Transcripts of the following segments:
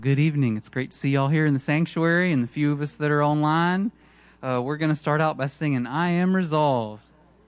Good evening. It's great to see y'all here in the sanctuary and the few of us that are online. We're going to start out by singing, I Am Resolved.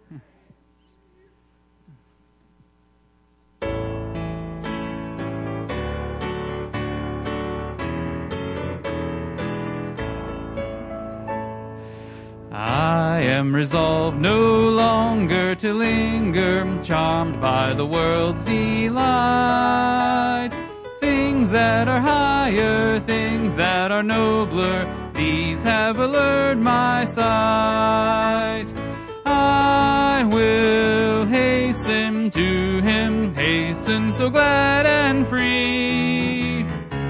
I am resolved no longer to linger, charmed by the world's delight. Things that are higher, things that are nobler, these have allured my sight. I will hasten to him, hasten so glad and free.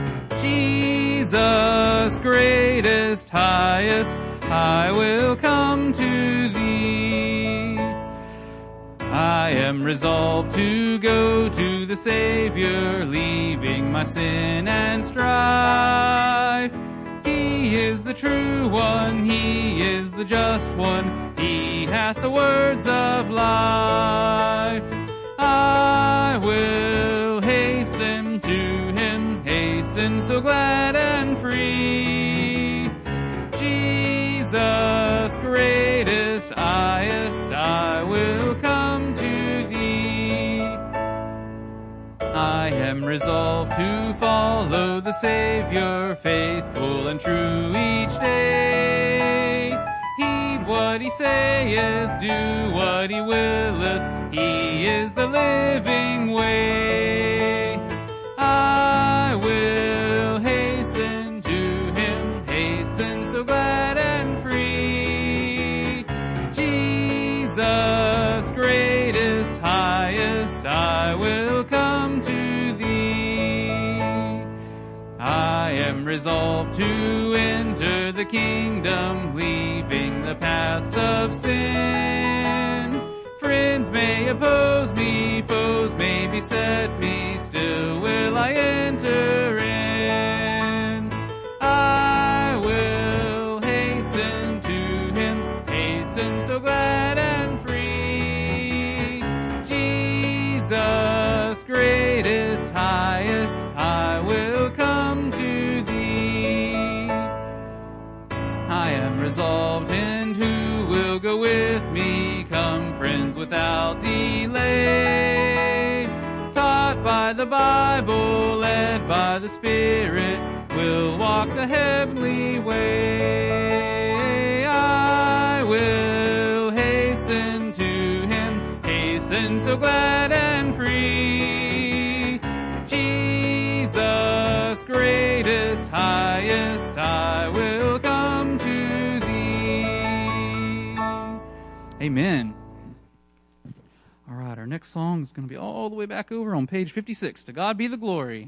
Jesus, greatest, highest, I will come to thee. I am resolved to go to the Savior, leaving my sin and strife. He is the true one, He is the just one, He hath the words of life. I will hasten to Him, hasten so glad and free. Jesus, greatest, highest, I will come to thee. I am resolved to follow the Savior, faithful and true each day. Heed what He saith, do what He willeth, He is the living way. I will hasten to Him, hasten so glad and free. Jesus, greatest, highest, I will come to thee. I am resolved to enter the kingdom, leaving the paths of sin. Friends may oppose me, foes may beset me, still will I enter in. I will hasten to Him, hasten so glad and free. Jesus, greatest, highest, I will come to thee. I am resolved, and who will go with me? Come, friends, without delay. Taught by the Bible, led by the Spirit, we'll walk the heavenly way. I will hasten to Him, hasten so glad and free. Jesus, greatest, highest, I will come to thee. Amen. All right, our next song is going to be all the way back over on page 56. To God be the glory.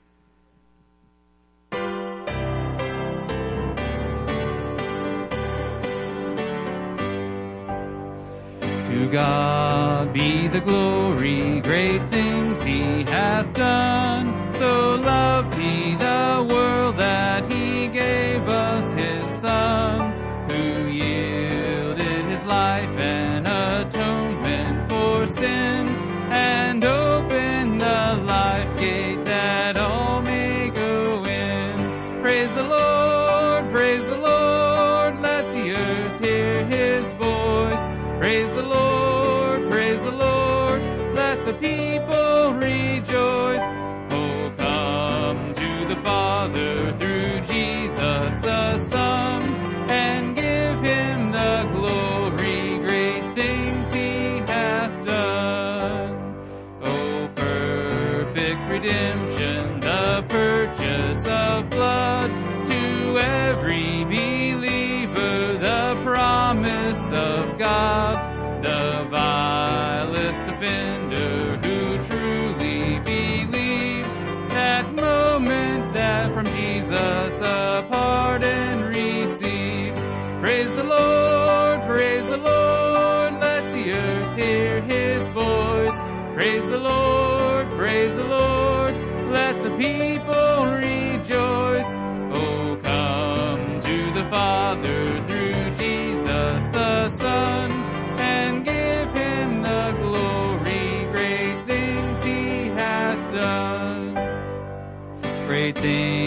To God be the glory, great things He hath done. So loved He the world that He gave us His Son, who yielded His life an atonement for sin, and opened the life gate that all may go in. Praise the Lord, let the earth hear His voice. Praise the Lord, let the people rejoice. Oh, come to the Father through Jesus the Son, and give Him the glory, great things He hath done. Oh, perfect redemption, the purchase of blood, to every believer the promise of God. The vilest offender who truly believes, that moment that from Jesus a pardon receives. Praise the Lord, let the earth hear His voice. Praise the Lord, let the people rejoice. Oh, come to the Father through Jesus the Son, and give Him the glory, great things He hath done. Great things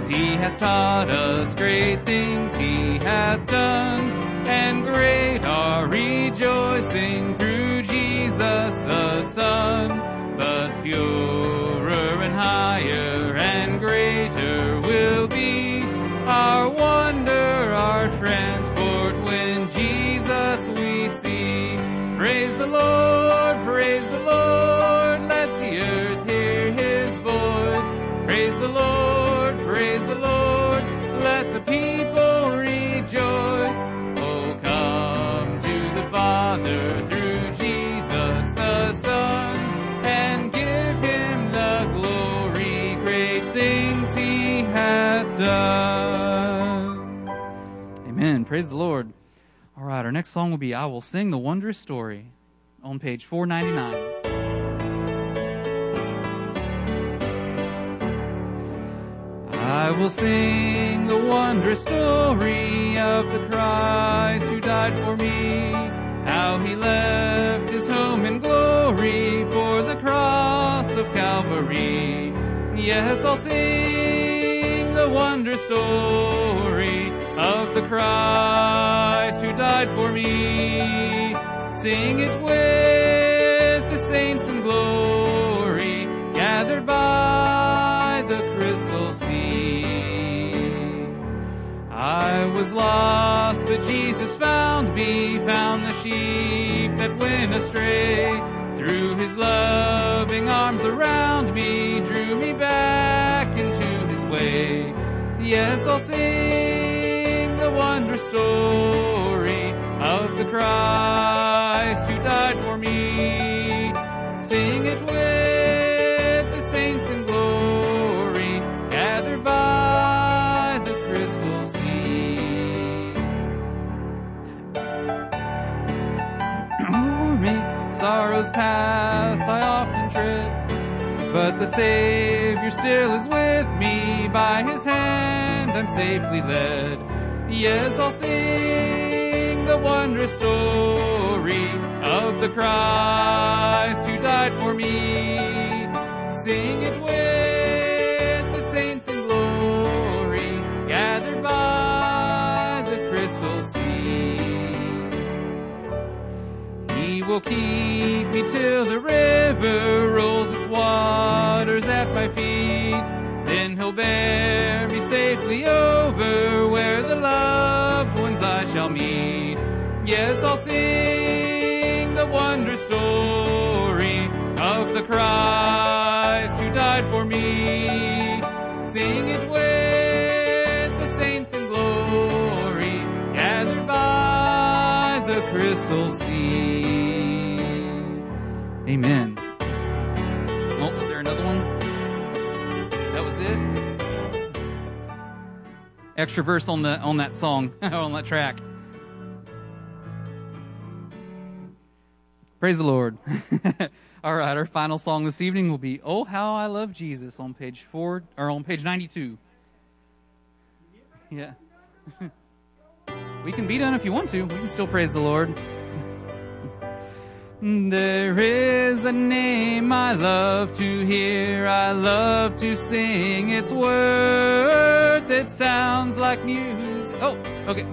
things he hath taught us, great things he hath done, and great our rejoicing through Jesus the Son. But purer and higher and greater will be our wonder, our transport when Jesus we see. Praise the Lord, let the earth hear his voice. Praise the Lord, let the people rejoice. Oh, come to the Father through Jesus the Son, and give him the glory, great things he hath done. Amen. Praise the Lord. All right, our next song will be I Will Sing the Wondrous Story on page 499. I will sing the wondrous story of the Christ who died for me, how he left his home in glory for the cross of Calvary. Yes, I'll sing the wondrous story of the Christ who died for me. Sing it with the saints in glory, gathered by the crystal sea. I was lost, but Jesus found me, found the sheep that went astray. Threw his loving arms around me, drew me back into his way. Yes, I'll sing the wondrous story of the Christ who died for me. Sing it with the saints in glory, gathered by the crystal sea. O'er me, sorrows pass, I often tread, but the Savior still is with me. By his hand I'm safely led. Yes, I'll sing the wondrous story of the Christ who died for me. Sing it with the saints in glory, gathered by the crystal sea. He will keep me till the river rolls its waters at my feet. Then he'll bear me safely over where the loved ones I shall meet. Yes, I'll sing the wondrous story of the Christ who died for me. Sing it with the saints in glory, gathered by the crystal sea. Amen. Oh, was there another one? That was it? Extra verse on that song, on that track. Praise the Lord. All right, our final song this evening will be "Oh How I Love Jesus" on page 92. Yeah. We can be done if you want to. We can still praise the Lord. There is a name I love to hear, I love to sing its worth. It sounds like music. Oh, okay.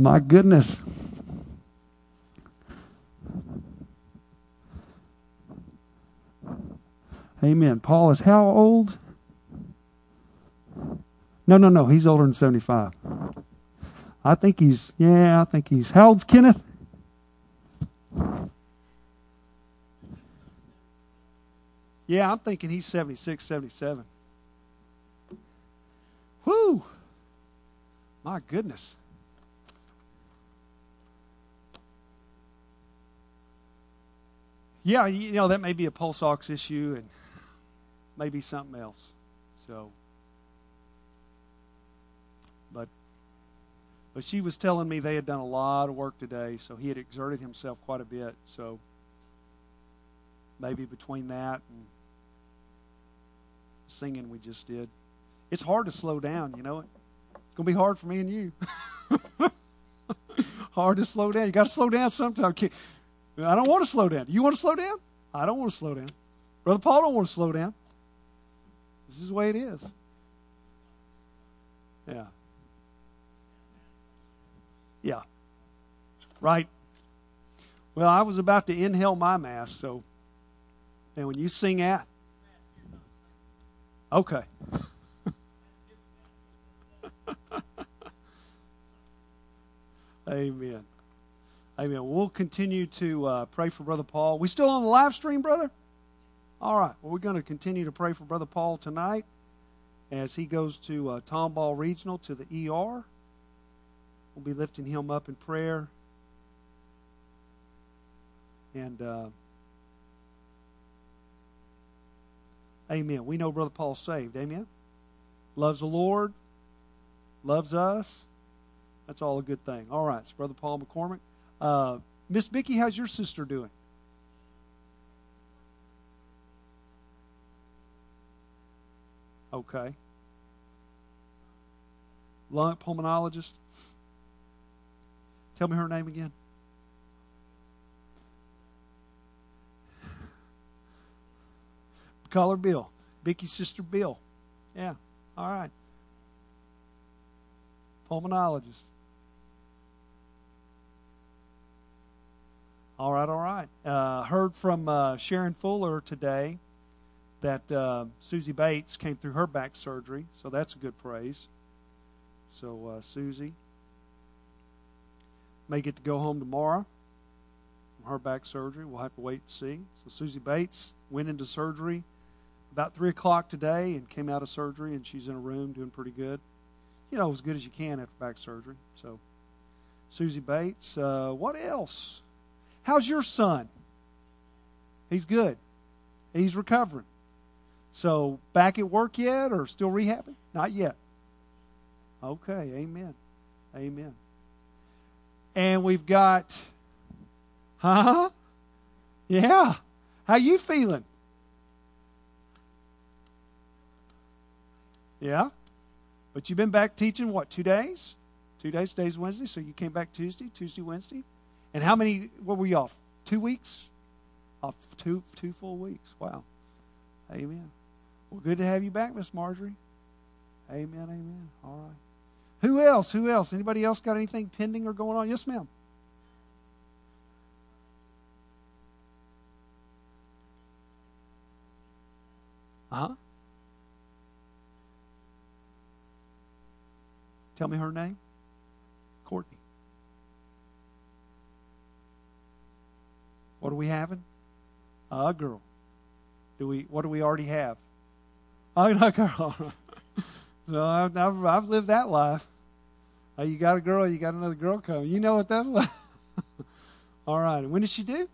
My goodness. Amen. Paul is how old? No. He's older than 75. I think he's, how old's Kenneth? Yeah, I'm thinking he's 76, 77. Whew. My goodness. Yeah, that may be a pulse ox issue and maybe something else. So, but she was telling me they had done a lot of work today, so he had exerted himself quite a bit. So maybe between that and singing we just did. It's hard to slow down, you know it. It's going to be hard for me and you. Hard to slow down. You got to slow down sometime. I don't want to slow down. You want to slow down? I don't want to slow down. Brother Paul don't want to slow down. This is the way it is. Yeah. Yeah. Right. Well, I was about to inhale my mask, so. And when you sing at. Okay. Amen. Amen. We'll continue to pray for Brother Paul. We still on the live stream, brother? All right. Well, we're going to continue to pray for Brother Paul tonight as he goes to Tomball Regional to the ER. We'll be lifting him up in prayer. And, amen. We know Brother Paul's saved. Amen. Loves the Lord. Loves us. That's all a good thing. All right. So Brother Paul McCormick. Miss Vicki, how's your sister doing? Okay. Lung pulmonologist. Tell me her name again. Call her Bill. Vicky's sister Bill. Yeah. All right. Pulmonologist. All right. Heard from Sharon Fuller today that Susie Bates came through her back surgery, so that's a good praise. So Susie may get to go home tomorrow from her back surgery. We'll have to wait and see. So Susie Bates went into surgery about 3 o'clock today and came out of surgery, and she's in a room doing pretty good. As good as you can after back surgery. So Susie Bates. What else? How's your son? He's good. He's recovering. So back at work yet or still rehabbing? Not yet. Okay, amen. Amen. And we've got, yeah. How you feeling? Yeah. But you've been back teaching, what, 2 days? 2 days, today's Wednesday, so you came back Tuesday, Wednesday. And how many, what were you off? 2 weeks? Off two full weeks. Wow. Amen. Well, good to have you back, Miss Marjorie. Amen. All right. Who else? Anybody else got anything pending or going on? Yes, ma'am. Uh-huh. Tell me her name. Courtney. What are we having? A girl. What do we already have? Oh, no, girl. So I've lived that life. You got a girl, you got another girl coming. You know what that's like. All right. And when did she do?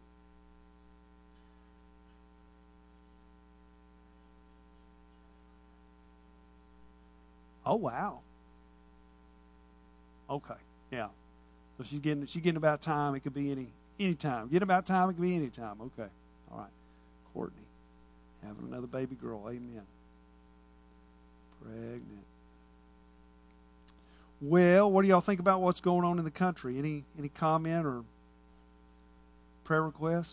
Oh, wow. Okay. Yeah. So she's getting about time. It could be any time. Get about time. It could be any time. Okay. All right. Courtney having another baby girl. Amen. Pregnant. Well, what do y'all think about what's going on in the country? Any comment or prayer requests?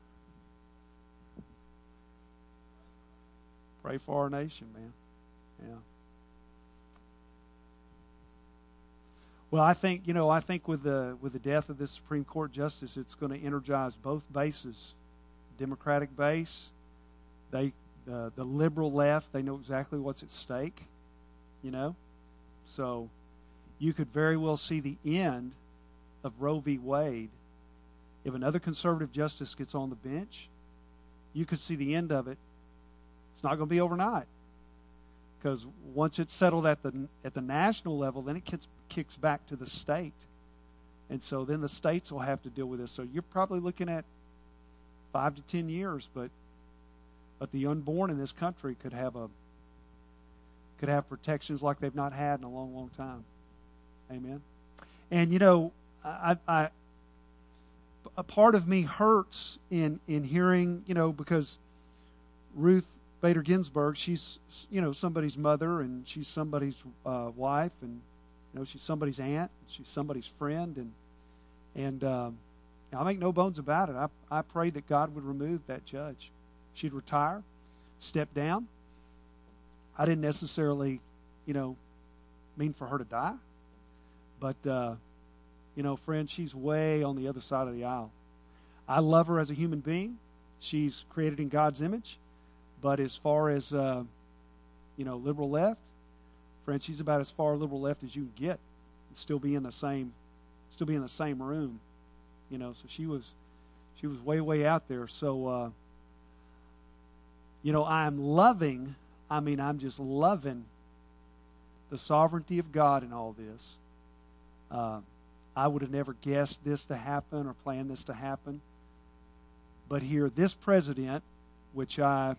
Pray for our nation, man. Yeah. Well, I think with the death of this Supreme Court justice, it's going to energize both bases. Democratic base, the liberal left, they know exactly what's at stake, So you could very well see the end of Roe v. Wade. If another conservative justice gets on the bench, you could see the end of it. It's not going to be overnight, because once it's settled at the national level, then it kicks back to the state, and so then the states will have to deal with this. So you're probably looking at 5 to 10 years, but the unborn in this country could have protections like they've not had in a long, long time. Amen. And a part of me hurts in hearing, because Ruth Bader Ginsburg, she's somebody's mother, and she's somebody's wife, and she's somebody's aunt, she's somebody's friend, and I make no bones about it. I prayed that God would remove that judge. She'd retire, step down. I didn't necessarily, mean for her to die, but friend, she's way on the other side of the aisle. I love her as a human being. She's created in God's image. But as far as, liberal left, friend, she's about as far liberal left as you can get and still be in the same room. So she was way, way out there. So, I'm just loving the sovereignty of God in all this. I would have never guessed this to happen or planned this to happen. But here, this president, which I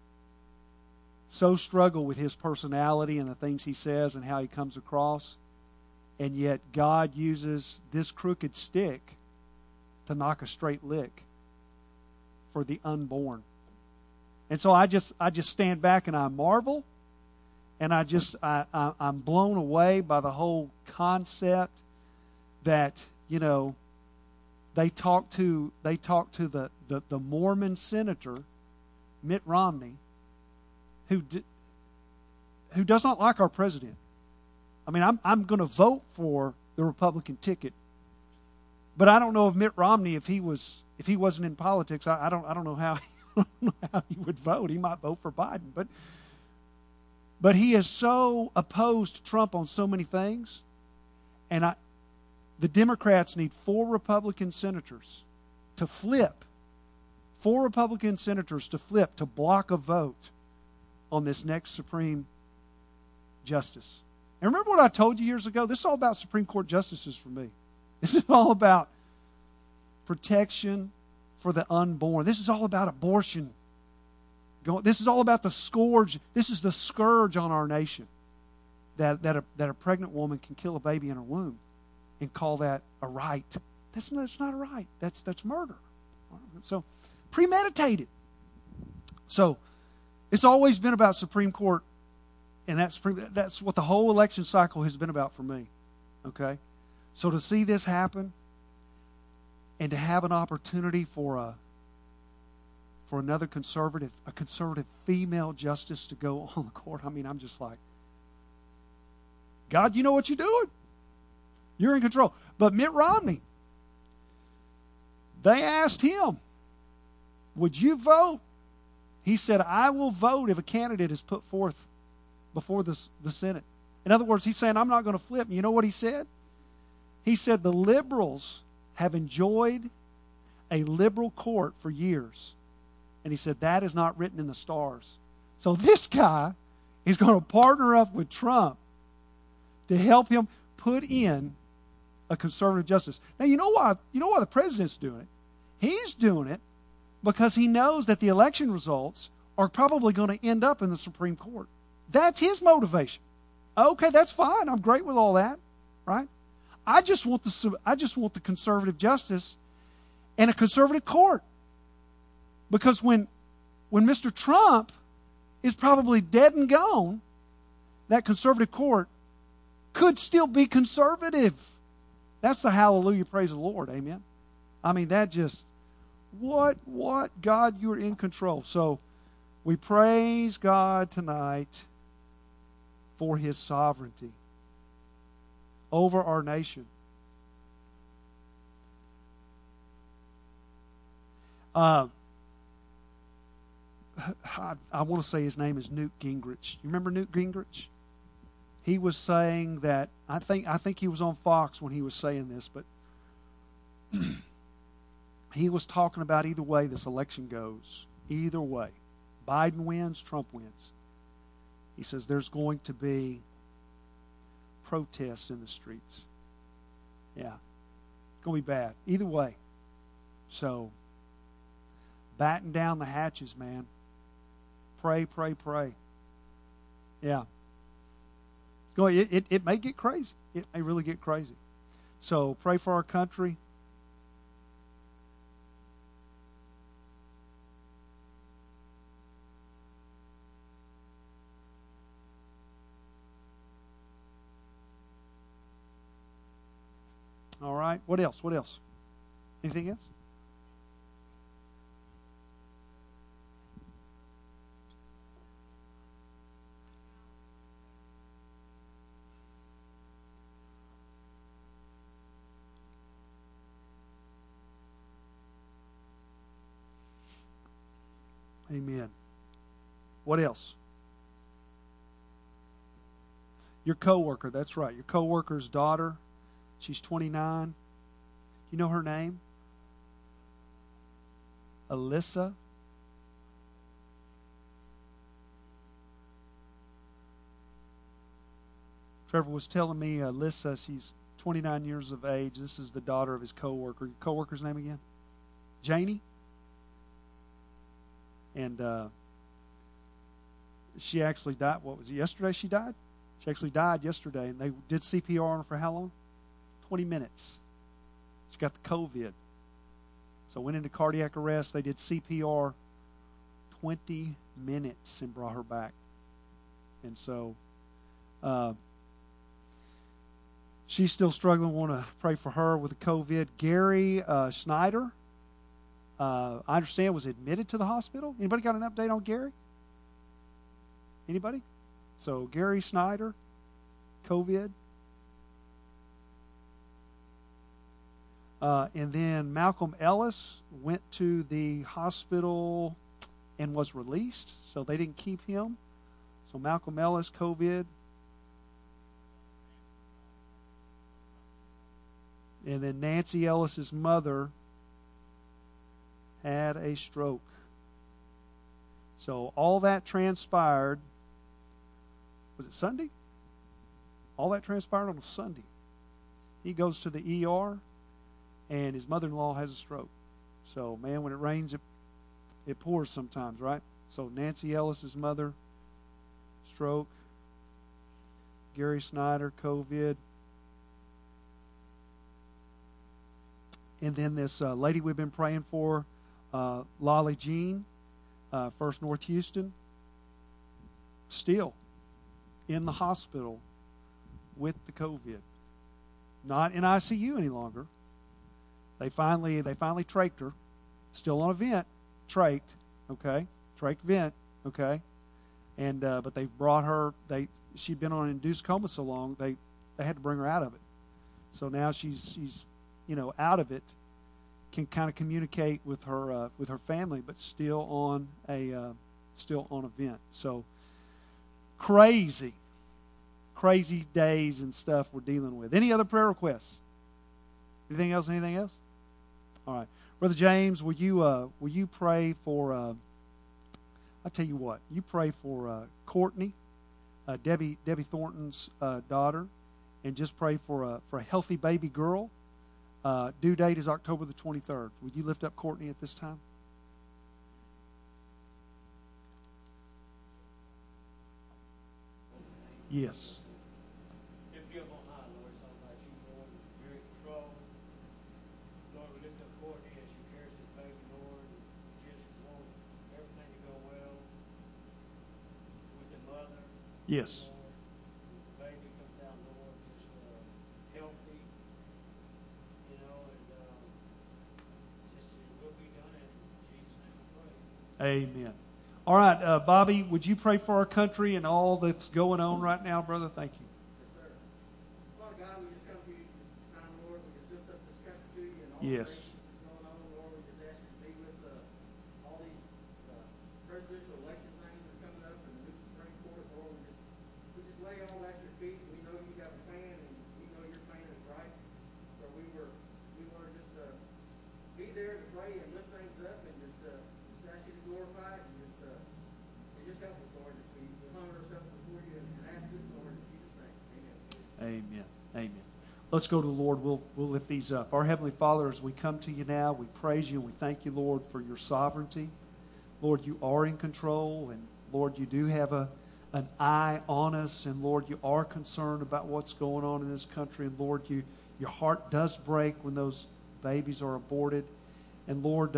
so struggle with his personality and the things he says and how he comes across, and yet God uses this crooked stick to knock a straight lick for the unborn. And so I just stand back and I marvel, and I'm blown away by the whole concept that they talk to the Mormon senator Mitt Romney, who does not like our president. I mean, I'm going to vote for the Republican ticket, but I don't know if Mitt Romney, if he wasn't in politics, I don't know how he would vote. He might vote for Biden, but he is so opposed to Trump on so many things, and the Democrats need 4 Republican senators to flip. 4 Republican senators to flip to block a vote on this next Supreme Justice. And remember what I told you years ago? This is all about Supreme Court justices for me. This is all about protection for the unborn. This is all about abortion. This is all about the scourge. This is the scourge on our nation. That a pregnant woman can kill a baby in her womb and call that a right. That's not a right. That's murder. So, premeditated. So, it's always been about Supreme Court, and that's what the whole election cycle has been about for me. Okay? So to see this happen, and to have an opportunity for another conservative female justice to go on the court, I'm just like, God, you know what you're doing. You're in control. But Mitt Romney, they asked him, would you vote? He said, I will vote if a candidate is put forth before the Senate. In other words, he's saying, I'm not going to flip. And you know what he said? He said, the liberals have enjoyed a liberal court for years. And he said, that is not written in the stars. So this guy is going to partner up with Trump to help him put in a conservative justice. Now, you know why the president's doing it? He's doing it because he knows that the election results are probably going to end up in the Supreme Court. That's his motivation. Okay, that's fine. I'm great with all that, right? I just want the conservative justice and a conservative court. Because when Mr. Trump is probably dead and gone, that conservative court could still be conservative. That's the hallelujah, praise the Lord, amen. That just, what, God, you're in control. So we praise God tonight for His sovereignty. over our nation. I want to say his name is Newt Gingrich. You remember Newt Gingrich? He was saying that, I think he was on Fox when he was saying this, but he was talking about either way this election goes. Either way. Biden wins, Trump wins. He says there's going to be protests in the streets. Yeah. It's going to be bad. Either way. So, batten down the hatches, man. Pray, pray, pray. Yeah. It may get crazy. It may really get crazy. So, pray for our country. All right. What else? What else? Anything else? Amen. What else? Your coworker, that's right. Your coworker's daughter. She's 29. You know her name? Alyssa. Trevor was telling me Alyssa, she's 29 years of age. This is the daughter of his coworker. Your coworker's name again? Janie? And she actually died. What was it? Yesterday she died? She actually died yesterday. And they did CPR on her for how long? 20 minutes. She got the COVID. So went into cardiac arrest. They did CPR 20 minutes and brought her back. And so she's still struggling. Want to pray for her with the COVID. Gary Snyder, I understand, was admitted to the hospital. Anybody got an update on Gary? Anybody? So Gary Snyder, COVID. And then Malcolm Ellis went to the hospital and was released, so they didn't keep him. So Malcolm Ellis, COVID. And then Nancy Ellis's mother had a stroke. So all that transpired, was it Sunday? All that transpired on a Sunday. He goes to the ER, and his mother-in-law has a stroke. So, man, when it rains, it pours sometimes, right? So Nancy Ellis's mother, stroke. Gary Snyder, COVID. And then this lady we've been praying for, Lolly Jean, First North Houston, still in the hospital with the COVID. Not in ICU any longer. They finally trached her. Still on a vent, trached, okay? Trached vent, okay? And but they brought her. She'd been on an induced coma so long they had to bring her out of it. So now she's out of it, can kind of communicate with her family, but still on a vent. So crazy days and stuff we're dealing with. Any other prayer requests? Anything else? Anything else? All right, Brother James, will you pray for? I'll tell you what. You pray for Courtney, Debbie Thornton's daughter, and just pray for a healthy baby girl. Due date is October the 23rd. Would you lift up Courtney at this time? Yes. If you're on high, Lord, it's all about you, Lord. You're in control. Lord, we lift up Courtney as she carries this baby, Lord. We just want everything to go well with the mother. Yes. Lord. The baby comes out, Lord, just healthy, and just it will be done in Jesus' name we pray. Amen. All right, Bobby, would you pray for our country and all that's going on right now, brother? Thank you. Yes, sir. Father God, we just Yes. Going on, Lord, we just ask you to be with all these presidential election things that are coming up and the new Supreme Court, Lord. We just lay all at your feet. We know you got a plan, and we know your plan is right. So we want to just be there to pray and lift things up and just ask you to glorify it and just help us, Lord. We humble ourselves before you and ask this, Lord, in Jesus' name. Amen. Amen. Amen. Let's go to the Lord. We'll lift these up. Our Heavenly Father, as we come to you now, we praise you and we thank you, Lord, for your sovereignty. Lord, you are in control, and Lord, you do have an eye on us, and Lord, you are concerned about what's going on in this country, and Lord, your heart does break when those babies are aborted. And Lord,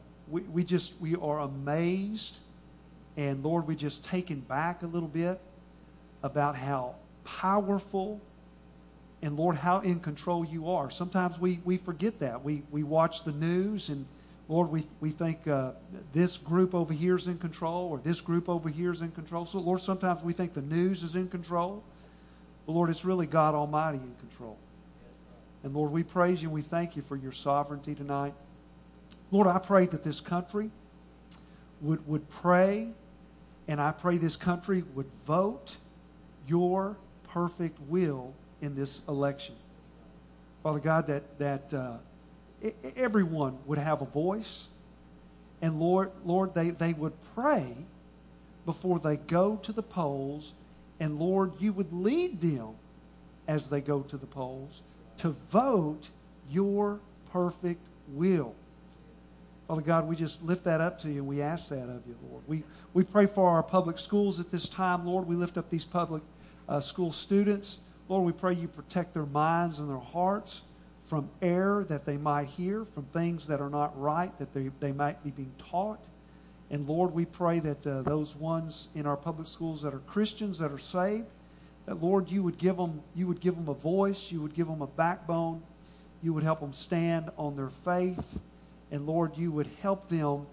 we are amazed, and Lord, we just taken back a little bit about how powerful and Lord, how in control you are. Sometimes we forget that. We watch the news, and Lord, we think this group over here is in control, or this group over here is in control. So Lord, sometimes we think the news is in control. But Lord, it's really God Almighty in control. And Lord, we praise you and we thank you for your sovereignty tonight. Lord, I pray that this country would pray, and I pray this country would vote your perfect will in this election. Father God, that everyone would have a voice, and Lord, they would pray before they go to the polls, and Lord, you would lead them as they go to the polls to vote your perfect will. Father God, we just lift that up to you, and we ask that of you, Lord. We pray for our public schools at this time, Lord. We lift up these public school students. Lord, we pray you protect their minds and their hearts from error that they might hear, from things that are not right that they might be being taught. And Lord, we pray that those ones in our public schools that are Christians, that are saved, that Lord, you would give them a voice, you would give them a backbone, you would help them stand on their faith, and Lord, you would help them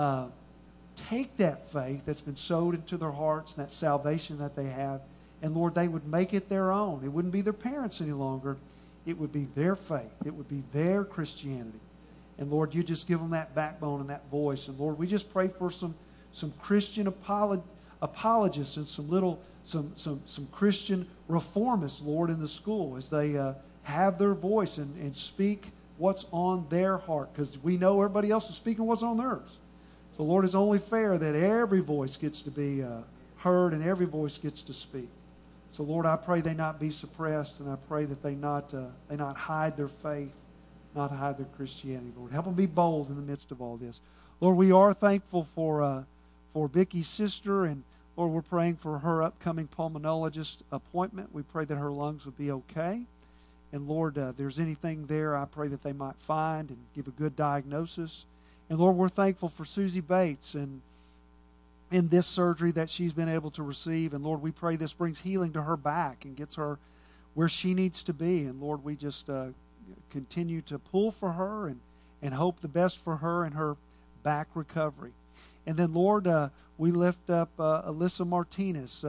take that faith that's been sowed into their hearts and that salvation that they have. And Lord, they would make it their own. It wouldn't be their parents any longer. It would be their faith. It would be their Christianity. And Lord, you just give them that backbone and that voice. And Lord, we just pray for some Christian apologists and some Christian reformists, Lord, in the school as they have their voice and speak what's on their heart. Because we know everybody else is speaking what's on theirs. So Lord, it's only fair that every voice gets to be heard and every voice gets to speak. So, Lord, I pray they not be suppressed, and I pray that they not hide their faith, not hide their Christianity, Lord. Help them be bold in the midst of all this. Lord, we are thankful for Vicky's sister, and, Lord, we're praying for her upcoming pulmonologist appointment. We pray that her lungs would be okay. And, Lord, if there's anything there, I pray that they might find and give a good diagnosis. And, Lord, we're thankful for Susie Bates and in this surgery that she's been able to receive. And Lord, we pray this brings healing to her back and gets her where she needs to be. And Lord, we just continue to pull for her and hope the best for her and her back recovery. And then Lord, we lift up Alyssa Martinez,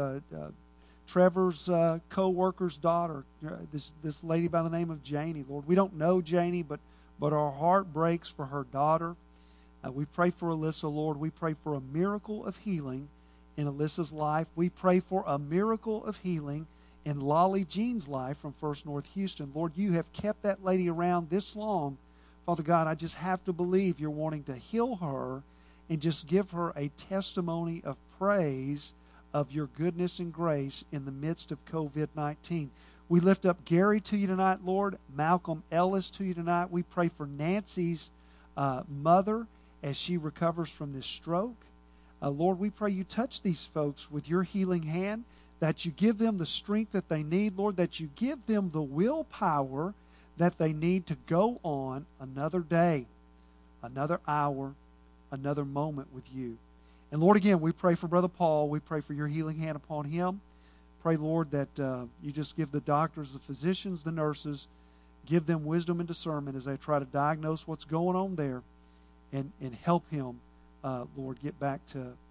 Trevor's co-worker's daughter, this lady by the name of Janie. Lord, we don't know Janie, but our heart breaks for her daughter. We pray for Alyssa, Lord. We pray for a miracle of healing in Alyssa's life. We pray for a miracle of healing in Lolly Jean's life from First North Houston. Lord, you have kept that lady around this long. Father God, I just have to believe you're wanting to heal her and just give her a testimony of praise of your goodness and grace in the midst of COVID-19. We lift up Gary to you tonight, Lord. Malcolm Ellis to you tonight. We pray for Nancy's mother as she recovers from this stroke. Lord, we pray you touch these folks with your healing hand, that you give them the strength that they need, Lord, that you give them the willpower that they need to go on another day, another hour, another moment with you. And Lord, again, we pray for Brother Paul. We pray for your healing hand upon him. Pray, Lord, that you just give the doctors, the physicians, the nurses, give them wisdom and discernment as they try to diagnose what's going on there. And help him, Lord, get back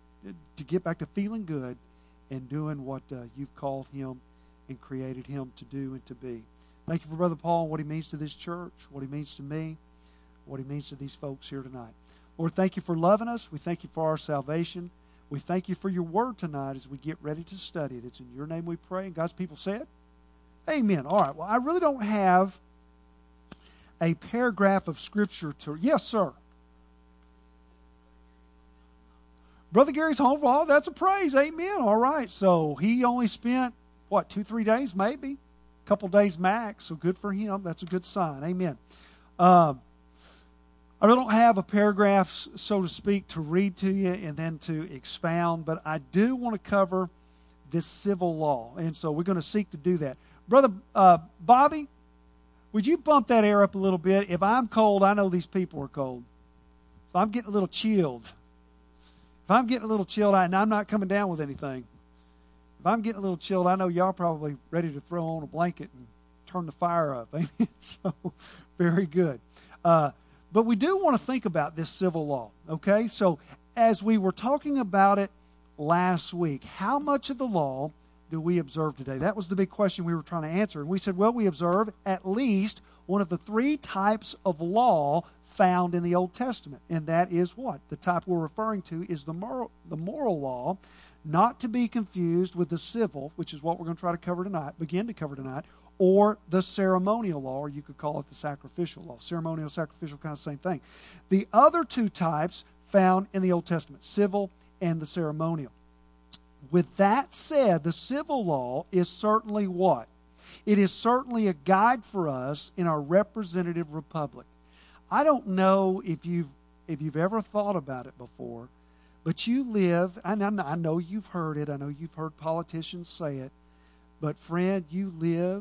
to feeling good and doing what you've called him and created him to do and to be. Thank you for Brother Paul and what he means to this church, what he means to me. what He means to these folks here tonight. Lord, thank You for loving us. We thank You for our salvation. We thank You for Your word tonight as we get ready to study it. It's in Your name we pray. And God's people said, amen. All right, well, I really don't have a paragraph of Scripture to... Yes, sir. Brother Gary's home. Oh, that's a praise. Amen. All right. So he only spent, 2-3 days maybe? A couple days max. So good for him. That's a good sign. Amen. I really don't have a paragraph, so to speak, to read to you and then to expound, but I do want to cover this civil law. And so we're going to seek to do that. Brother Bobby, would you bump that air up a little bit? If I'm cold, I know these people are cold. So I'm getting a little chilled. If I'm getting a little chilled, and I'm not coming down with anything. If I'm getting a little chilled, I know y'all probably ready to throw on a blanket and turn the fire up. Amen. So, very good. But we do want to think about this civil law, okay? So, as we were talking about it last week, how much of the law do we observe today? That was the big question we were trying to answer. And we said, well, we observe at least one of the 3 types of law found in the Old Testament. And that is what? The type we're referring to is the moral law, not to be confused with the civil, which is what we're going to try to begin to cover tonight, or the ceremonial law, or you could call it the sacrificial law. Ceremonial, sacrificial, kind of same thing. The other 2 types found in the Old Testament, civil and the ceremonial. With that said, the civil law is certainly what? It is certainly a guide for us in our representative republic. I don't know if you've ever thought about it before, but you live, and I know you've heard it, I know you've heard politicians say it, but friend, you live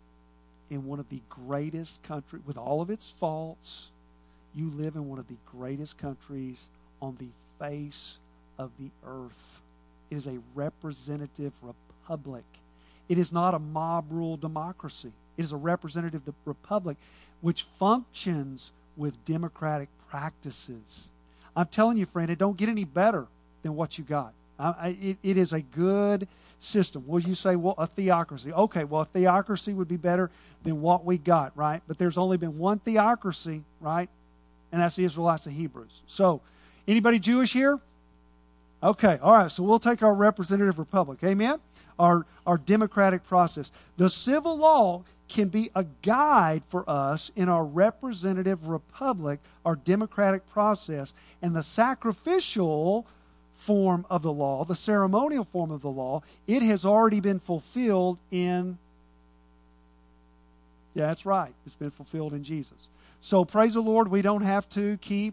in one of the greatest countries, with all of its faults, you live in one of the greatest countries on the face of the earth. It is a representative republic. It is not a mob rule democracy. It is a representative republic which functions with democratic practices. I'm telling you, friend, it don't get any better than what you got. It is a good system. Well, you say, well, a theocracy. Okay, well, a theocracy would be better than what we got, right? But there's only been one theocracy, right? And that's the Israelites and Hebrews. So, anybody Jewish here? Okay, all right, so we'll take our representative republic. Amen? Our democratic process. The civil law can be a guide for us in our representative republic, our democratic process, and the sacrificial form of the law, the ceremonial form of the law, it has already been fulfilled in... Yeah, that's right. It's been fulfilled in Jesus. So, praise the Lord, we don't have to keep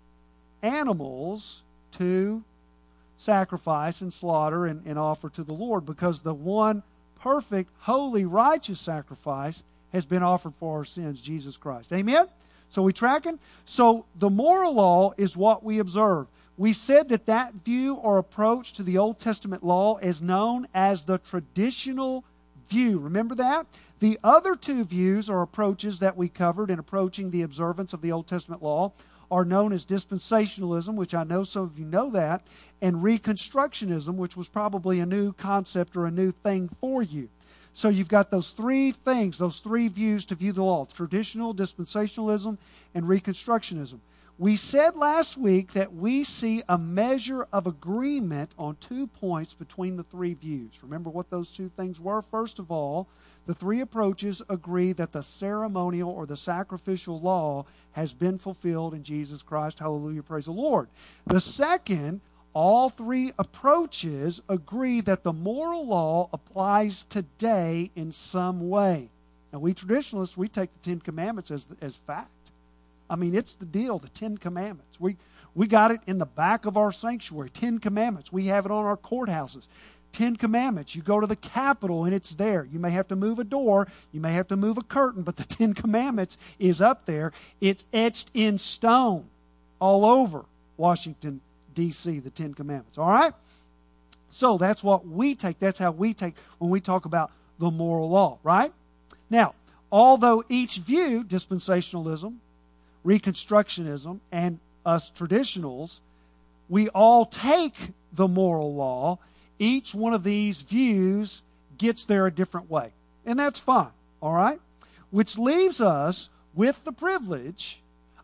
animals to sacrifice and slaughter and offer to the Lord, because the one perfect, holy, righteous sacrifice has been offered for our sins, Jesus Christ. Amen? So we tracking? So the moral law is what we observe. We said that view or approach to the Old Testament law is known as the traditional view. Remember that? The other 2 views or approaches that we covered in approaching the observance of the Old Testament law are known as dispensationalism, which I know some of you know that, and Reconstructionism, which was probably a new concept or a new thing for you. So you've got those 3 things, those 3 views to view the law: traditional, dispensationalism, and Reconstructionism. We said last week that we see a measure of agreement on 2 points between the 3 views. Remember what those 2 things were? First of all, the 3 approaches agree that the ceremonial or the sacrificial law has been fulfilled in Jesus Christ. Hallelujah, praise the Lord. The second, all 3 approaches agree that the moral law applies today in some way. Now, we traditionalists, we take the 10 Commandments as fact. I mean, it's the deal, the 10 Commandments. We got it in the back of our sanctuary, 10 Commandments. We have it on our courthouses. 10 Commandments. You go to the Capitol and it's there. You may have to move a door. You may have to move a curtain, but the 10 Commandments is up there. It's etched in stone all over Washington, D.C., the 10 Commandments. All right? So that's what we take. That's how we take when we talk about the moral law, right? Now, although each view, dispensationalism, Reconstructionism, and us traditionals, we all take the moral law. Each one of these views gets there a different way. And that's fine, all right? Which leaves us with the privilege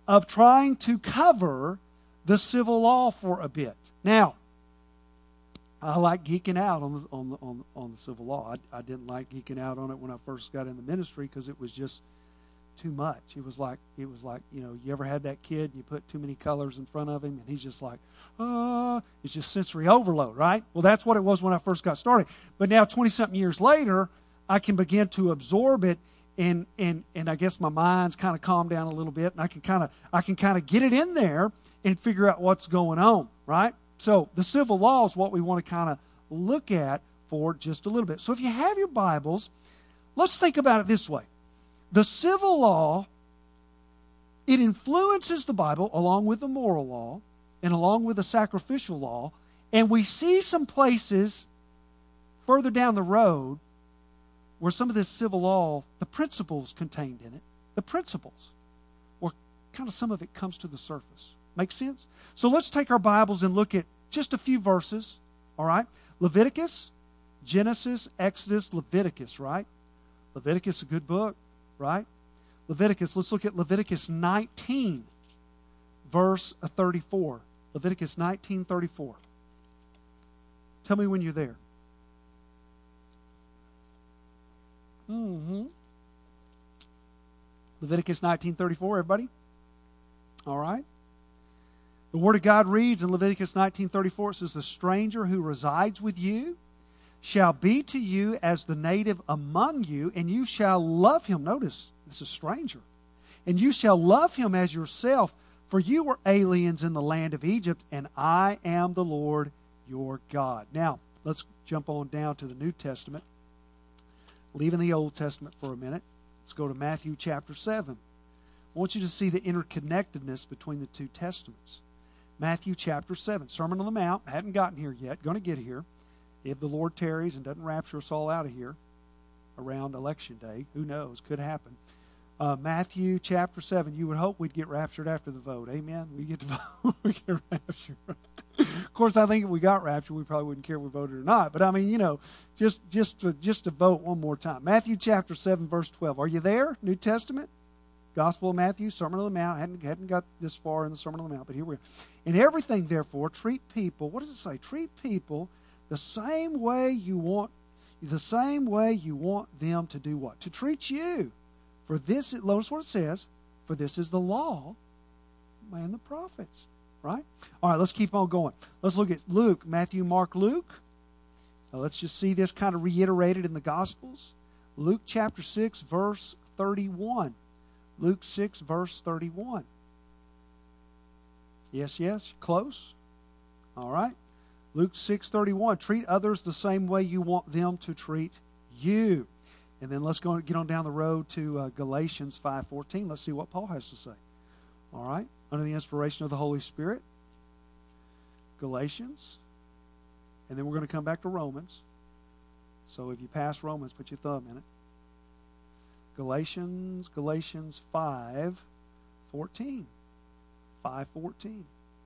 of trying to cover the civil law for a bit. Now, I like geeking out on the civil law. I didn't like geeking out on it when I first got in the ministry because it was just too much. It was like you ever had that kid and you put too many colors in front of him and he's just like, it's just sensory overload, right? Well, that's what it was when I first got started. But now 20-something years later, I can begin to absorb it, and I guess my mind's kind of calmed down a little bit, and I can kind of get it in there and figure out what's going on, right? So the civil law is what we want to kind of look at for just a little bit. So if you have your Bibles, let's think about it this way. The civil law, it influences the Bible along with the moral law and along with the sacrificial law. And we see some places further down the road where some of this civil law, the principles contained in it, the principles, where kind of some of it comes to the surface. Make sense? So let's take our Bibles and look at just a few verses, all right? Leviticus, Genesis, Exodus, Leviticus, right? Leviticus is a good book, right? Leviticus, let's look at Leviticus 19, verse 34. Leviticus 19:34. Tell me when you're there. Leviticus 19:34, everybody? All right. The Word of God reads in Leviticus 19:34, it says, "The stranger who resides with you shall be to you as the native among you, and you shall love him." Notice, this is a stranger. "And you shall love him as yourself, for you were aliens in the land of Egypt, and I am the Lord your God." Now, let's jump on down to the New Testament. Leaving the Old Testament for a minute. Let's go to Matthew chapter 7. I want you to see the interconnectedness between the two testaments. Matthew chapter 7, Sermon on the Mount. I hadn't gotten here yet. Going to get here. If the Lord tarries and doesn't rapture us all out of here around Election Day, who knows? Could happen. Matthew chapter 7. You would hope we'd get raptured after the vote. Amen? We get to vote. We get raptured. Of course, I think if we got raptured, we probably wouldn't care if we voted or not. But I mean, just to vote one more time. Matthew chapter 7, verse 12. Are you there? New Testament? Gospel of Matthew, Sermon on the Mount. Hadn't got this far in the Sermon on the Mount, but here we are. "In everything, therefore, treat people," what does it say? "Treat people the same way you want them to do what? To treat you. For this, notice what it says, for this is the law and the prophets." Right? All right, let's keep on going. Let's look at Luke, Matthew, Mark, Luke. Now, let's just see this kind of reiterated in the Gospels. Luke chapter 6, verse 31. Luke 6, verse 31. Yes, close. All right. Luke 6:31. "Treat others the same way you want them to treat you." And then let's get on down the road to Galatians 5:14. Let's see what Paul has to say. All right. Under the inspiration of the Holy Spirit. Galatians. And then we're going to come back to Romans. So if you pass Romans, put your thumb in it. Galatians 5:14. 5:14.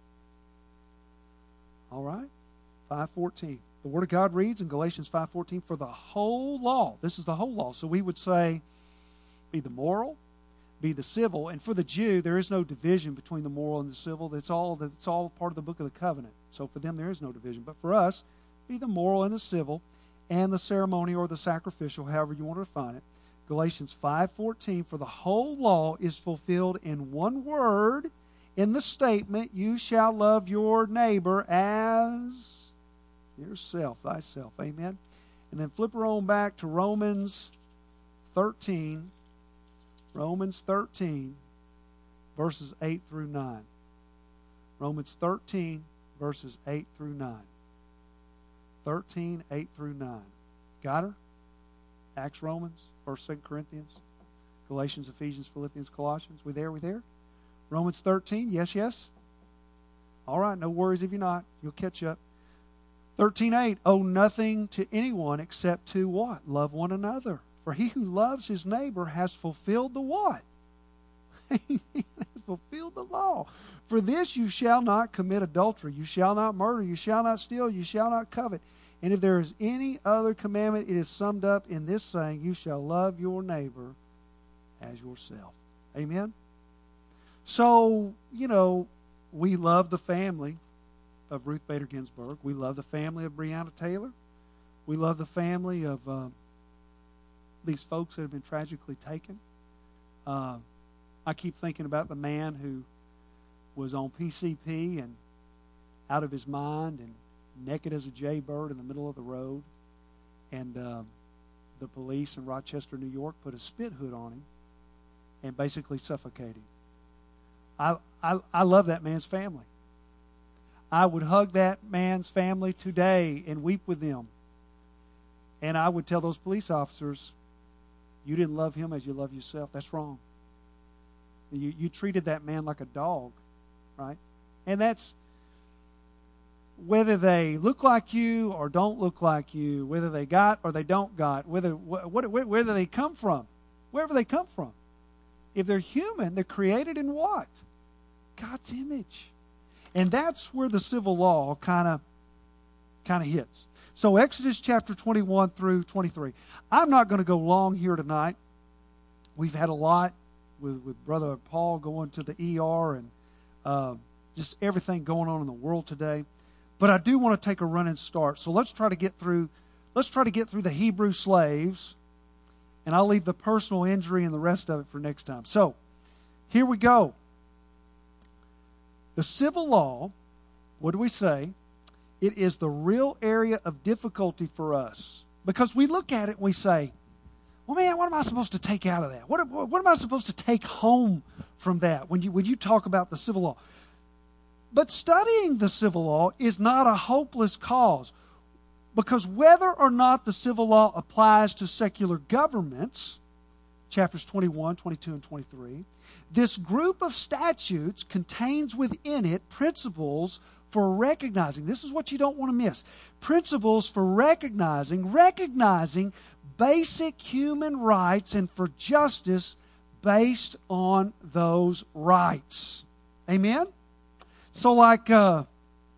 All right. 5:14. The Word of God reads in Galatians 5:14, "For the whole law," this is the whole law, so we would say, be the moral, be the civil, and for the Jew, there is no division between the moral and the civil. It's all part of the book of the covenant. So for them, there is no division. But for us, be the moral and the civil, and the ceremony or the sacrificial, however you want to define it. Galatians 5:14, "For the whole law is fulfilled in one word, in the statement, you shall love your neighbor as yourself, thyself." Amen. And then flip her on back to Romans 13. Romans 13, verses 8 through 9. Romans 13, verses 8 through 9. 13, 8 through 9. Got her? Acts, Romans, 1st, 2nd Corinthians, Galatians, Ephesians, Philippians, Colossians. We there? Romans 13, yes? All right, no worries if you're not. You'll catch up. 13:8, "Owe nothing to anyone except to" what? "Love one another. For he who loves his neighbor has fulfilled the" what? Has fulfilled the law. "For this you shall not commit adultery. You shall not murder. You shall not steal. You shall not covet. And if there is any other commandment, it is summed up in this saying, you shall love your neighbor as yourself." Amen? So, we love the family of Ruth Bader Ginsburg. We love the family of Breonna Taylor. We love the family of these folks that have been tragically taken. I keep thinking about the man who was on PCP and out of his mind and naked as a jaybird in the middle of the road. And the police in Rochester, New York, put a spit hood on him and basically suffocated him. I love that man's family. I would hug that man's family today and weep with them. And I would tell those police officers, you didn't love him as you love yourself. That's wrong. You treated that man like a dog, right? And that's whether they look like you or don't look like you, whether they got or they don't got, whether they come from, wherever they come from. If they're human, they're created in what? God's image. And that's where the civil law kind of hits. So Exodus chapter 21 through 23. I'm not going to go long here tonight. We've had a lot with Brother Paul going to the ER and just everything going on in the world today. But I do want to take a running start. So let's try to get through the Hebrew slaves, and I'll leave the personal injury and the rest of it for next time. So here we go. The civil law, what do we say? It is the real area of difficulty for us. Because we look at it and we say, well, man, what am I supposed to take out of that? What am I supposed to take home from that when you talk about the civil law? But studying the civil law is not a hopeless cause. Because whether or not the civil law applies to secular governments, chapters 21, 22, and 23, this group of statutes contains within it principles for recognizing, this is what you don't want to miss, principles for recognizing basic human rights and for justice based on those rights. Amen? So like, if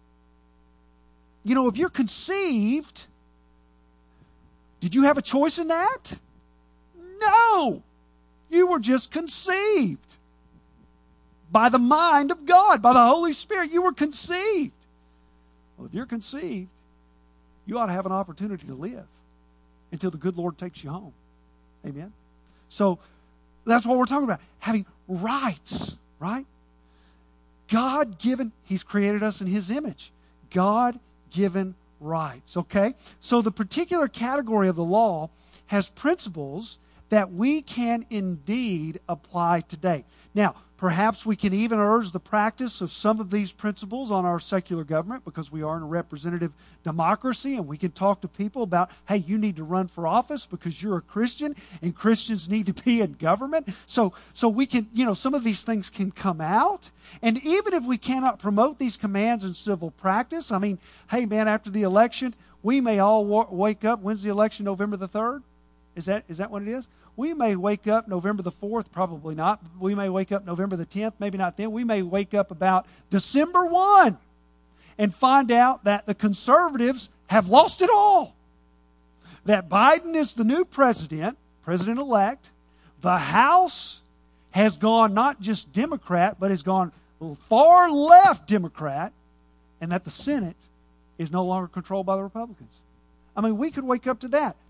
you're conceived, did you have a choice in that? No! You were just conceived. By the mind of God, by the Holy Spirit, you were conceived. Well, if you're conceived, you ought to have an opportunity to live until the good Lord takes you home. Amen? So, that's what we're talking about. Having rights, right? God-given, He's created us in His image. God-given rights, okay? So, the particular category of the law has principles that we can indeed apply today. Now, perhaps we can even urge the practice of some of these principles on our secular government because we are in a representative democracy and we can talk to people about, hey, you need to run for office because you're a Christian and Christians need to be in government. So we can, some of these things can come out. And even if we cannot promote these commands in civil practice, I mean, hey, man, after the election, we may all wake up. When's the election? November the 3rd? Is that what it is? We may wake up November the 4th, probably not. We may wake up November the 10th, maybe not then. We may wake up about December 1 and find out that the conservatives have lost it all. That Biden is the new president-elect. The House has gone not just Democrat, but has gone far left Democrat, and that the Senate is no longer controlled by the Republicans. I mean, we could wake up to that.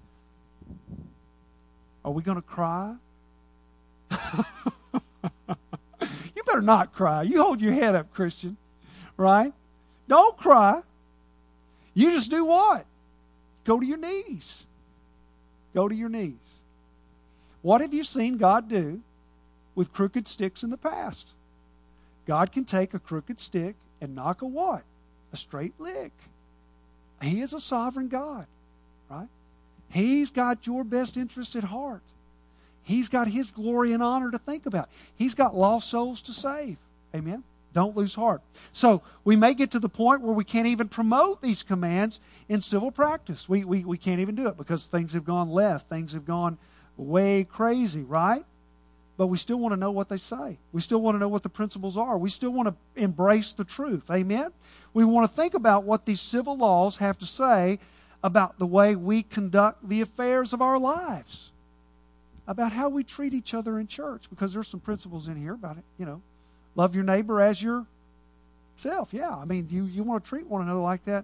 Are we going to cry? You better not cry. You hold your head up, Christian. Right? Don't cry. You just do what? Go to your knees. Go to your knees. What have you seen God do with crooked sticks in the past? God can take a crooked stick and knock a what? A straight lick. He is a sovereign God. Right? He's got your best interest at heart. He's got His glory and honor to think about. He's got lost souls to save. Amen? Don't lose heart. So, we may get to the point where we can't even promote these commands in civil practice. We can't even do it because things have gone left. Things have gone way crazy, right? But we still want to know what they say. We still want to know what the principles are. We still want to embrace the truth. Amen? We want to think about what these civil laws have to say about the way we conduct the affairs of our lives, about how we treat each other in church, because there's some principles in here about it, Love your neighbor as yourself. Yeah, I mean, you want to treat one another like that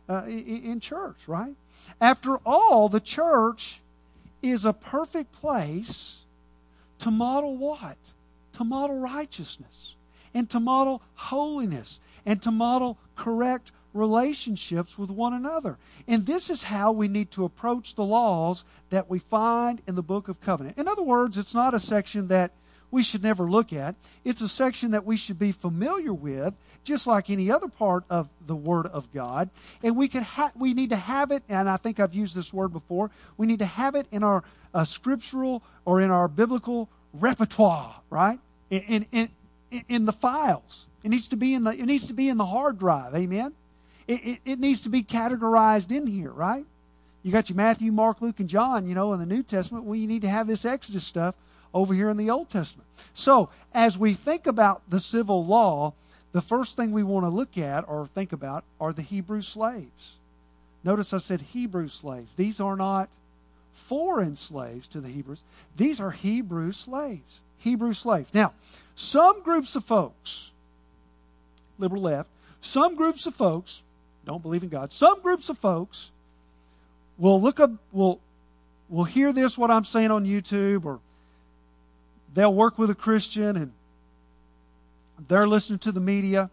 in church, right? After all, the church is a perfect place to model what? To model righteousness, and to model holiness, and to model correct relationships with one another. And this is how we need to approach the laws that we find in the Book of Covenant. In other words, it's not a section that we should never look at. It's a section that we should be familiar with, just like any other part of the Word of God. And we need to have it, and I think I've used this word before, we need to have it in our scriptural or in our biblical repertoire, right? In the files. It needs to be in the hard drive, amen? It needs to be categorized in here, right? You got your Matthew, Mark, Luke, and John, in the New Testament. Well, you need to have this Exodus stuff over here in the Old Testament. So, as we think about the civil law, the first thing we want to look at or think about are the Hebrew slaves. Notice I said Hebrew slaves. These are not foreign slaves to the Hebrews. These are Hebrew slaves. Hebrew slaves. Now, some groups of folks, liberal left, some groups of folks don't believe in God. Some groups of folks will will hear this, what I'm saying on YouTube, or they'll work with a Christian and they're listening to the media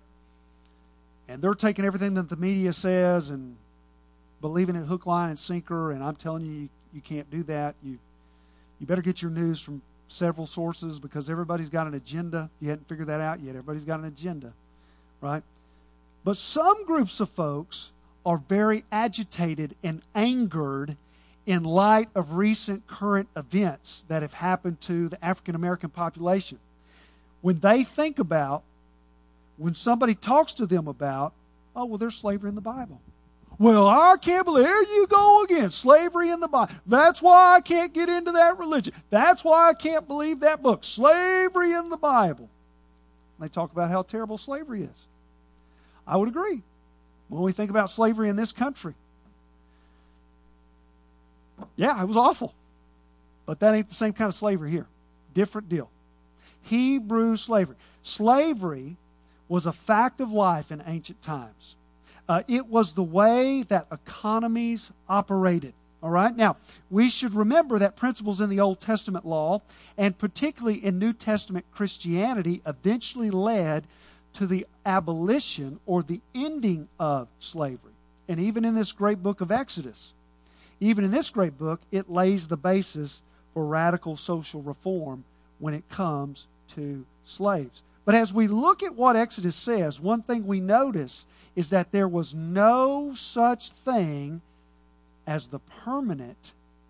and they're taking everything that the media says and believing it hook, line, and sinker. And I'm telling you, you can't do that. You better get your news from several sources, because everybody's got an agenda. You hadn't figured that out yet. Everybody's got an agenda, right? But some groups of folks are very agitated and angered in light of recent current events that have happened to the African American population. When they think about, when somebody talks to them about, oh, well, there's slavery in the Bible. Well, I can't believe, there you go again, slavery in the Bible. That's why I can't get into that religion. That's why I can't believe that book, slavery in the Bible. They talk about how terrible slavery is. I would agree. When we think about slavery in this country, yeah, it was awful. But that ain't the same kind of slavery here. Different deal. Hebrew slavery. Slavery was a fact of life in ancient times. It was the way that economies operated. All right? Now, we should remember that principles in the Old Testament law, and particularly in New Testament Christianity, eventually led to the abolition or the ending of slavery. And even in this great book of Exodus, even in this great book, it lays the basis for radical social reform when it comes to slaves. But as we look at what Exodus says, one thing we notice is that there was no such thing as the permanent,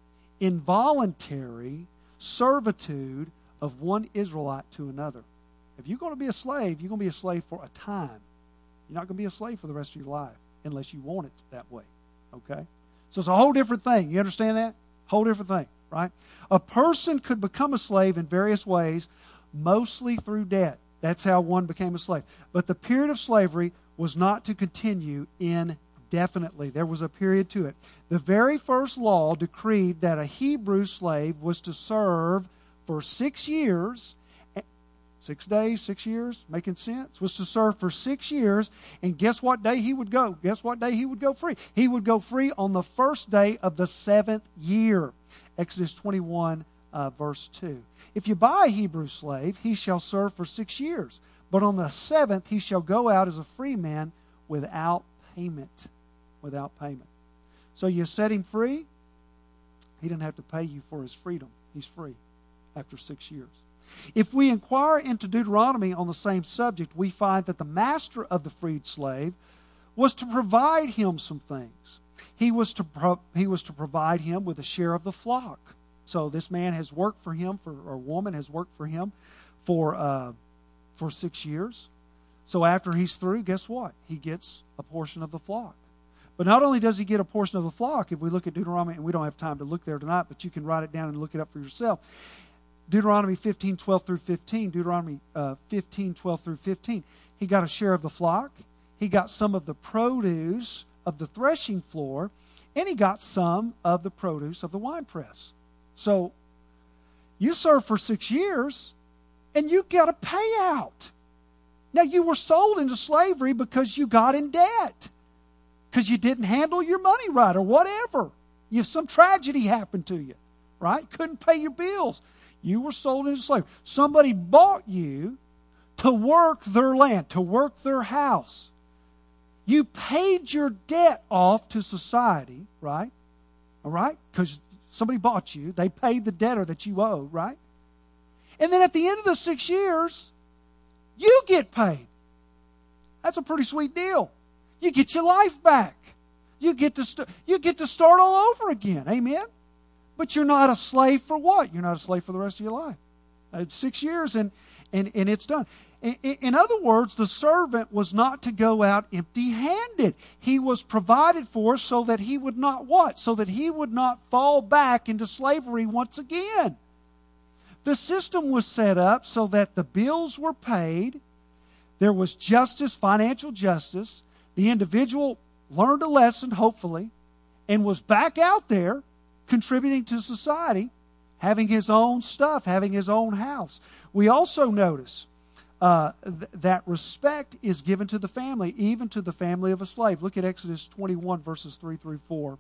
involuntary servitude of one Israelite to another. If you're going to be a slave, you're going to be a slave for a time. You're not going to be a slave for the rest of your life unless you want it that way. Okay? So it's a whole different thing. You understand that? Whole different thing, right? A person could become a slave in various ways, mostly through debt. That's how one became a slave. But the period of slavery was not to continue indefinitely. There was a period to it. The very first law decreed that a Hebrew slave was to serve for 6 years. 6 days, 6 years, making sense? Was to serve for 6 years, and guess what day he would go? Guess what day he would go free? He would go free on the first day of the 7th year. Exodus 21, verse 2. If you buy a Hebrew slave, he shall serve for 6 years, but on the 7th he shall go out as a free man without payment. Without payment. So you set him free, he didn't have to pay you for his freedom. He's free after 6 years. If we inquire into Deuteronomy on the same subject, we find that the master of the freed slave was to provide him some things. He was to provide him with a share of the flock. So this man has worked for him, or woman has worked for him for 6 years. So after he's through, guess what? He gets a portion of the flock. But not only does he get a portion of the flock, if we look at Deuteronomy, and we don't have time to look there tonight, but you can write it down and look it up for yourself. Deuteronomy 15:12 through 15. Deuteronomy 15:12 through 15. He got a share of the flock. He got some of the produce of the threshing floor, and he got some of the produce of the winepress. So you serve for 6 years, and you got a payout. Now, you were sold into slavery because you got in debt, because you didn't handle your money right or whatever. Some tragedy happened to you, right? Couldn't pay your bills. You were sold into slavery. Somebody bought you to work their land, to work their house. You paid your debt off to society, right? All right? Because somebody bought you. They paid the debtor that you owed, right? And then at the end of the 6 years, you get paid. That's a pretty sweet deal. You get your life back. You get to start all over again. Amen? But you're not a slave for what? You're not a slave for the rest of your life. It's 6 years and it's done. In other words, the servant was not to go out empty-handed. He was provided for so that he would not what? So that he would not fall back into slavery once again. The system was set up so that the bills were paid. There was justice, financial justice. The individual learned a lesson, hopefully, and was back out there contributing to society, having his own stuff, having his own house. We also notice that respect is given to the family, even to the family of a slave. Look at Exodus 21, verses 3 through 4.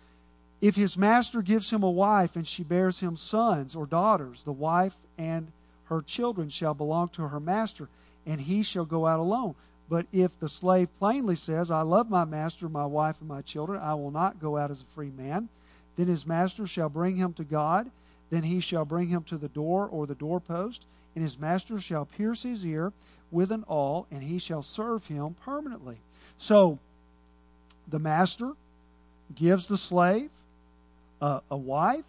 If his master gives him a wife and she bears him sons or daughters, the wife and her children shall belong to her master, and he shall go out alone. But if the slave plainly says, I love my master, my wife, and my children, I will not go out as a free man, then his master shall bring him to God. Then he shall bring him to the door or the doorpost, and his master shall pierce his ear with an awl, and he shall serve him permanently. So, the master gives the slave a wife.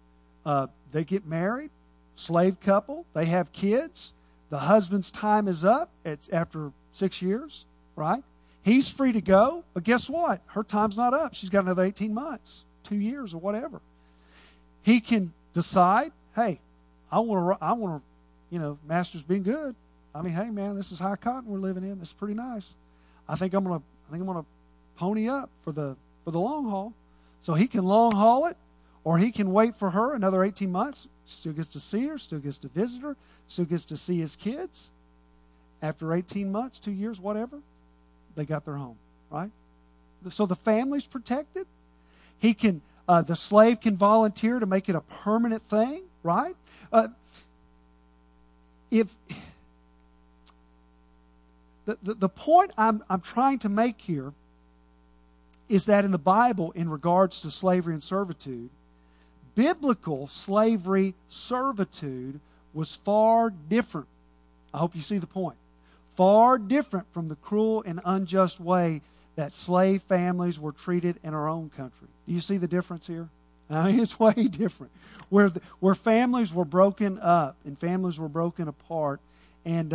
They get married. Slave couple. They have kids. The husband's time is up. It's after 6 years, right? He's free to go, but guess what? Her time's not up. She's got another 18 months, 2 years, or whatever. He can decide, hey, I want to, master's been good. I mean, hey, man, this is high cotton we're living in. This is pretty nice. I think I'm gonna pony up for the long haul. So he can long haul it, or he can wait for her another 18 months. Still gets to see her, still gets to visit her, still gets to see his kids. After 18 months, 2 years, whatever, they got their home, right? So the family's protected. He can, the slave can volunteer to make it a permanent thing, right? If the point I'm trying to make here is that in the Bible, in regards to slavery and servitude, biblical slavery servitude was far different. I hope you see the point. Far different from the cruel and unjust way that slave families were treated in our own country. Do you see the difference here? I mean, it's way different. Where families were broken up and families were broken apart, and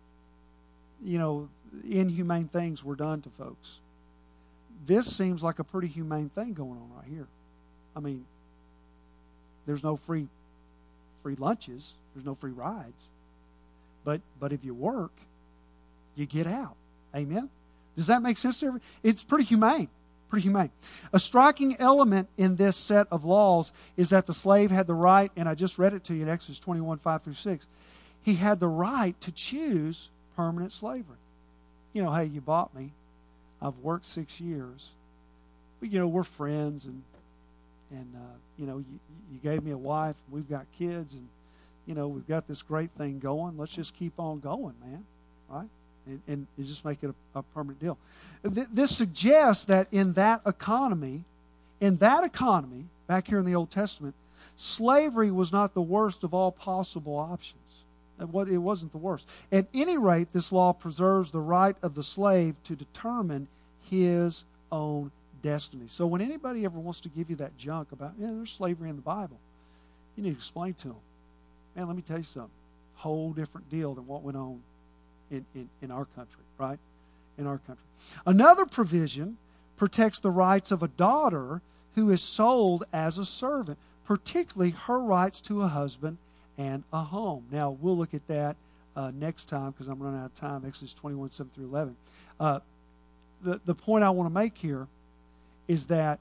inhumane things were done to folks. This seems like a pretty humane thing going on right here. I mean, there's no free lunches, there's no free rides, but if you work, you get out. Amen? Does that make sense to everybody? It's pretty humane. Pretty humane. A striking element in this set of laws is that the slave had the right, and I just read it to you in Exodus 21, 5 through 6. He had the right to choose permanent slavery. Hey, you bought me. I've worked 6 years. But, we're friends, and you gave me a wife, and we've got kids, and, we've got this great thing going. Let's just keep on going, man. Right? And just make it a permanent deal. This suggests that in that economy, back here in the Old Testament, slavery was not the worst of all possible options. It wasn't the worst. At any rate, this law preserves the right of the slave to determine his own destiny. So when anybody ever wants to give you that junk about, there's slavery in the Bible, you need to explain to them, man, let me tell you something. Whole different deal than what went on in our country, right? In our country. Another provision protects the rights of a daughter who is sold as a servant, particularly her rights to a husband and a home. Now, we'll look at that next time because I'm running out of time, Exodus 21, 7 through 11. The point I want to make here is that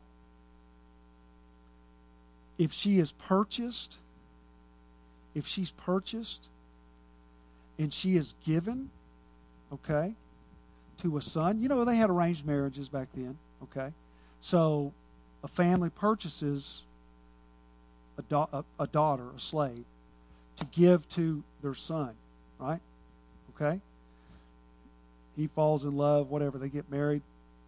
if she's purchased and she is given, okay, to a son. You know, they had arranged marriages back then, okay? So a family purchases a daughter, a slave, to give to their son, right? Okay? He falls in love, whatever, they get married.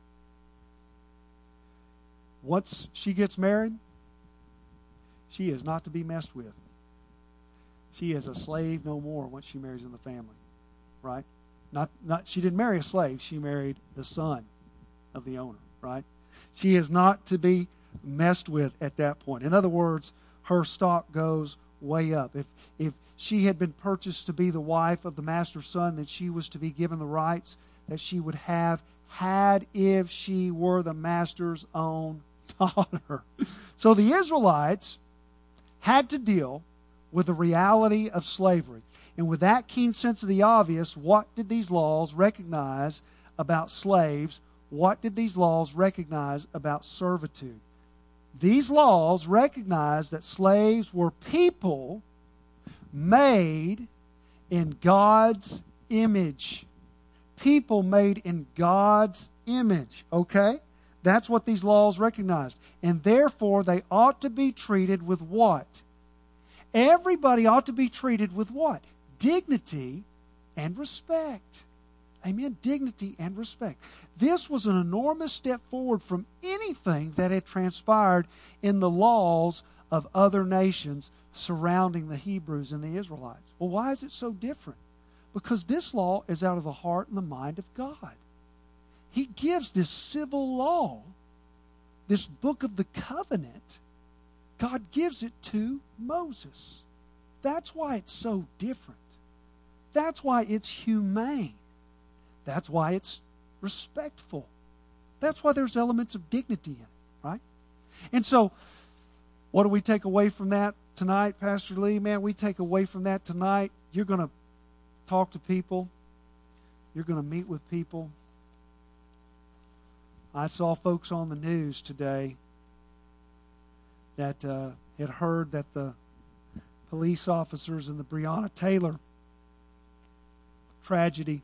Once she gets married, she is not to be messed with. She is a slave no more once she marries in the family, right? Not she didn't marry a slave, she married the son of the owner, right? She is not to be messed with at that point. In other words, her stock goes way up. If she had been purchased to be the wife of the master's son, then she was to be given the rights that she would have had if she were the master's own daughter. So the Israelites had to deal with the reality of slavery. And with that keen sense of the obvious, what did these laws recognize about slaves? What did these laws recognize about servitude? These laws recognize that slaves were people made in God's image. People made in God's image, okay? That's what these laws recognized. And therefore, they ought to be treated with what? Everybody ought to be treated with what? Dignity and respect. Amen? Dignity and respect. This was an enormous step forward from anything that had transpired in the laws of other nations surrounding the Hebrews and the Israelites. Well, why is it so different? Because this law is out of the heart and the mind of God. He gives this civil law, this book of the covenant, God gives it to Moses. That's why it's so different. That's why it's humane. That's why it's respectful. That's why there's elements of dignity in it, right? And so, what do we take away from that tonight, Pastor Lee? Man, we take away from that tonight. You're going to talk to people. You're going to meet with people. I saw folks on the news today that had heard that the police officers in the Breonna Taylor tragedy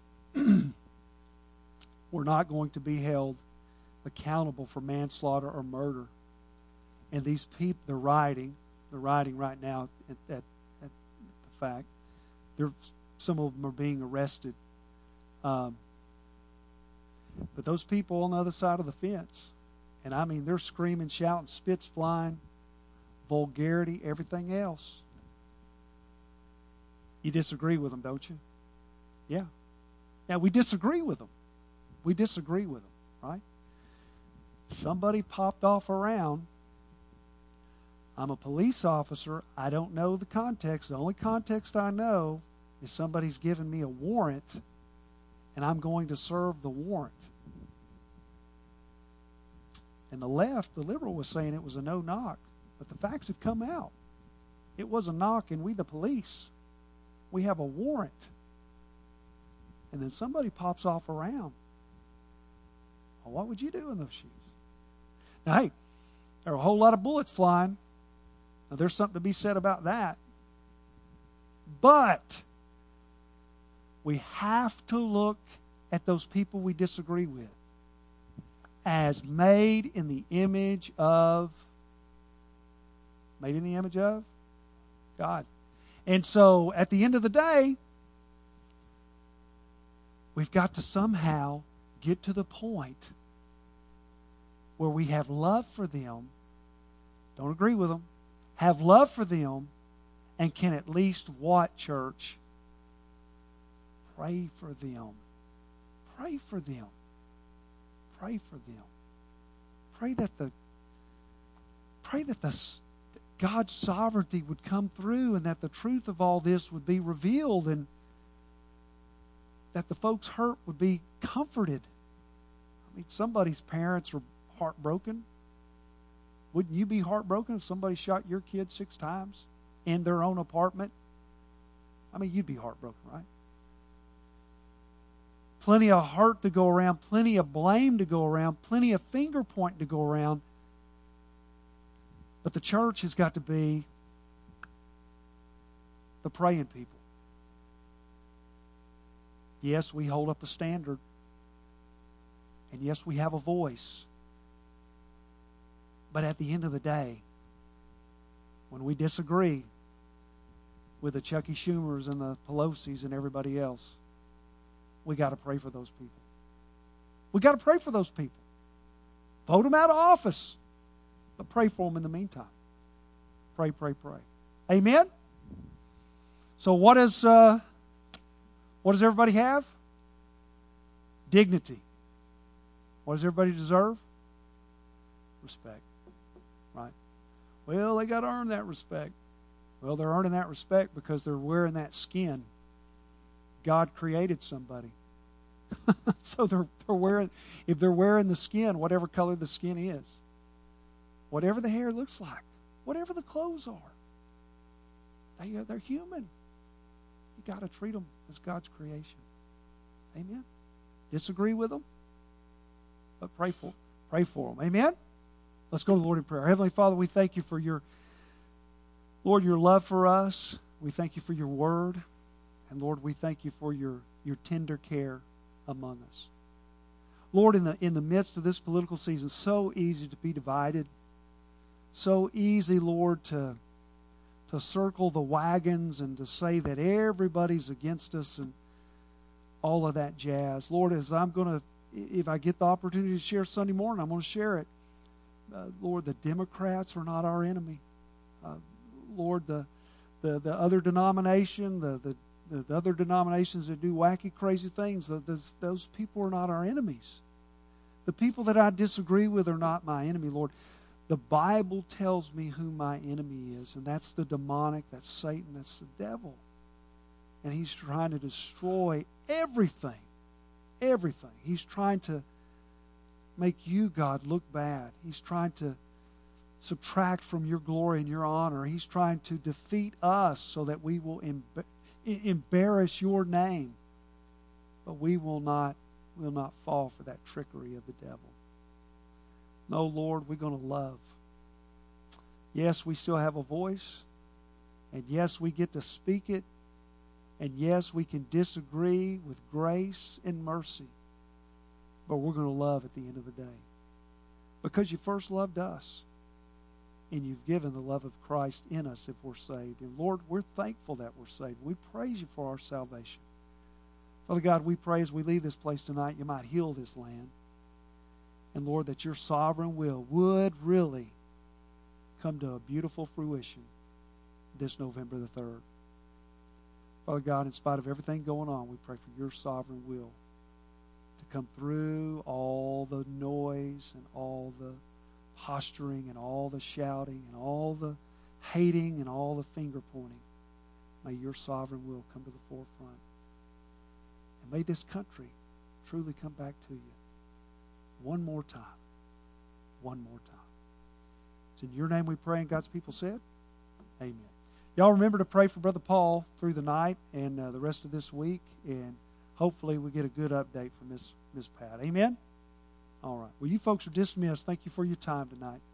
were not going to be held accountable for manslaughter or murder. And these people, they're rioting right now at the fact. Some of them are being arrested. But those people on the other side of the fence, and I mean, they're screaming, shouting, spits flying, vulgarity, everything else. You disagree with them, don't you? Yeah. Yeah, we disagree with them. We disagree with them, right? Somebody popped off around. I'm a police officer. I don't know the context. The only context I know is somebody's given me a warrant, and I'm going to serve the warrant. And the left, the liberal, was saying it was a no-knock. But the facts have come out. It was a knock, and we, the police, we have a warrant. And then somebody pops off around. Well, what would you do in those shoes? Now, hey, there are a whole lot of bullets flying. Now, there's something to be said about that. But we have to look at those people we disagree with as made in the image of God. And so, at the end of the day, we've got to somehow get to the point where we have love for them, don't agree with them, have love for them, and can at least what, church? Pray for them. Pray for them. Pray for them. Pray that God's sovereignty would come through, and that the truth of all this would be revealed, and that the folks hurt would be comforted. I mean, somebody's parents are heartbroken. Wouldn't you be heartbroken if somebody shot your kid 6 times in their own apartment? I mean, you'd be heartbroken, right? Plenty of hurt to go around, plenty of blame to go around, plenty of finger pointing to go around. But the church has got to be the praying people. Yes, we hold up a standard. And yes, we have a voice. But at the end of the day, when we disagree with the Chucky Schumers and the Pelosi's and everybody else, we got to pray for those people. We got to pray for those people. Vote them out of office. But pray for them in the meantime. Pray, pray, pray. Amen? So what does everybody have? Dignity. What does everybody deserve? Respect. Right? Well, they got to earn that respect. Well, they're earning that respect because they're wearing that skin. God created somebody. So they're wearing, if they're wearing the skin, whatever color the skin is, whatever the hair looks like, whatever the clothes are, they're human. You got to treat them as God's creation. Amen. Disagree with them, but pray for them. Amen. Let's go to the Lord in prayer. Heavenly Father, we thank you for your love for us. We thank you for your word. And Lord, we thank you for your tender care among us. Lord, in the midst of this political season, so easy to be divided. So easy, Lord, to circle the wagons and to say that everybody's against us and all of that jazz. Lord, if I get the opportunity to share Sunday morning, I'm going to share it. Lord, the Democrats are not our enemy. Lord, the other denomination, the other denominations that do wacky, crazy things, those people are not our enemies. The people that I disagree with are not my enemy, Lord. The Bible tells me who my enemy is, and that's the demonic, that's Satan, that's the devil. And he's trying to destroy everything. Everything. He's trying to make you, God, look bad. He's trying to subtract from your glory and your honor. He's trying to defeat us so that we will embarrass your name. But we will not fall for that trickery of the devil. No, Lord, we're going to love. Yes, we still have a voice. And yes, we get to speak it. And yes, we can disagree with grace and mercy. But we're going to love at the end of the day. Because you first loved us. And you've given the love of Christ in us if we're saved. And Lord, we're thankful that we're saved. We praise you for our salvation. Father God, we pray as we leave this place tonight, you might heal this land. And Lord, that your sovereign will would really come to a beautiful fruition this November the 3rd. Father God, in spite of everything going on, we pray for your sovereign will to come through all the noise and all the posturing and all the shouting and all the hating and all the finger pointing. May your sovereign will come to the forefront. And may this country truly come back to you. One more time. One more time. It's in your name we pray, and God's people said, amen. Y'all remember to pray for Brother Paul through the night and the rest of this week, and hopefully we get a good update from Miss Pat. Amen? All right. Well, you folks are dismissed. Thank you for your time tonight.